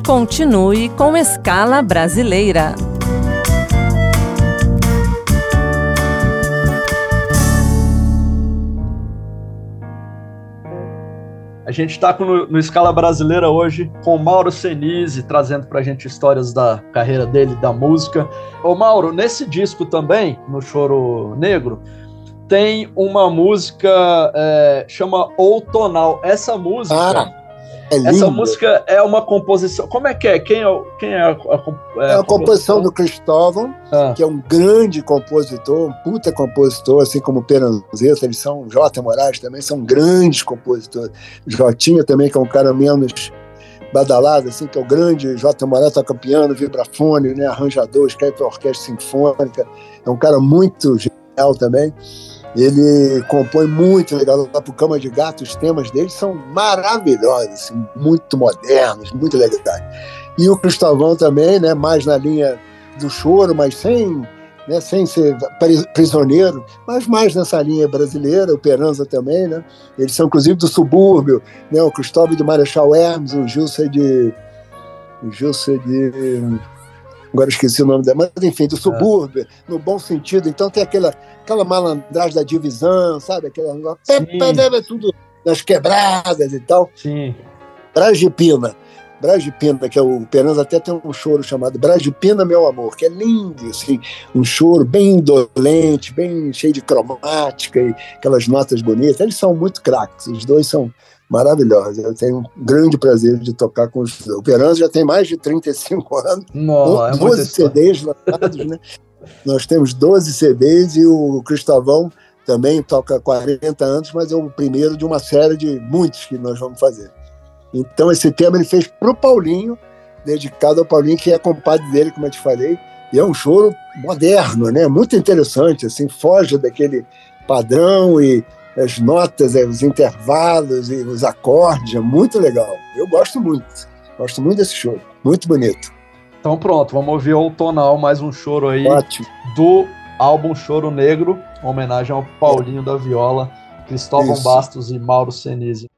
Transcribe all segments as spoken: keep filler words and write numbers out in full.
Continue com Escala Brasileira. A gente está no, no Escala Brasileira hoje com Mauro Senise, trazendo para a gente histórias da carreira dele, da música. Ô Mauro, nesse disco também, no Choro Negro, tem uma música, é, chama Outonal. Essa música, ah, é essa música é uma composição. Como é que é? Quem é, quem é a, a, é a, a composição do Cristóvão, ah. que é um grande compositor, um puta compositor, assim como o Peranzetta. Eles são, Jota Moraes também, são grandes compositores. Jotinha também, que é um cara menos badalado, assim, que é o grande. Jota Moraes toca piano, vibrafone, né, arranjador, escreve para orquestra sinfônica. É um cara muito genial também. Ele compõe muito legal, lá pro Cama de Gato, os temas dele são maravilhosos, assim, muito modernos, muito legais. E o Cristóvão também, né, mais na linha do choro, mas sem, né, sem ser prisioneiro, mas mais nessa linha brasileira, o Peranza também, né? Eles são inclusive do subúrbio, né? O Cristóvão de Marechal Hermes, o Gilson de... O Gilson de... Agora esqueci o nome dela, mas enfim, do subúrbio, é. no bom sentido. Então tem aquela, aquela malandragem da divisão, sabe? Aquela tudo nas quebradas e tal. Sim. Brasipina. Brasipina, que é o Peranza até tem um choro chamado Brasipina, Meu Amor, que é lindo, assim, um choro bem indolente, bem cheio de cromática e aquelas notas bonitas. Eles são muito craques, os dois são maravilhosos. Eu tenho um grande prazer de tocar com os dois. O Peranza já tem mais de trinta e cinco anos, Não, é doze C Ds lançados, né? Nós temos doze C Ds e o Cristóvão também toca quarenta anos, mas é o primeiro de uma série de muitos que nós vamos fazer. Então esse tema ele fez para o Paulinho, dedicado ao Paulinho, que é compadre dele, como eu te falei, e é um choro moderno, né? Muito interessante, assim, foge daquele padrão e as notas, os intervalos e os acordes, é muito legal. Eu gosto muito, gosto muito desse choro, muito bonito. Então pronto, vamos ouvir Outonal, mais um choro aí. Ótimo. Do álbum Choro Negro, homenagem ao Paulinho é. da Viola, Cristóvão Isso. Bastos e Mauro Senise.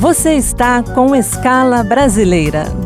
Você está com Escala Brasileira.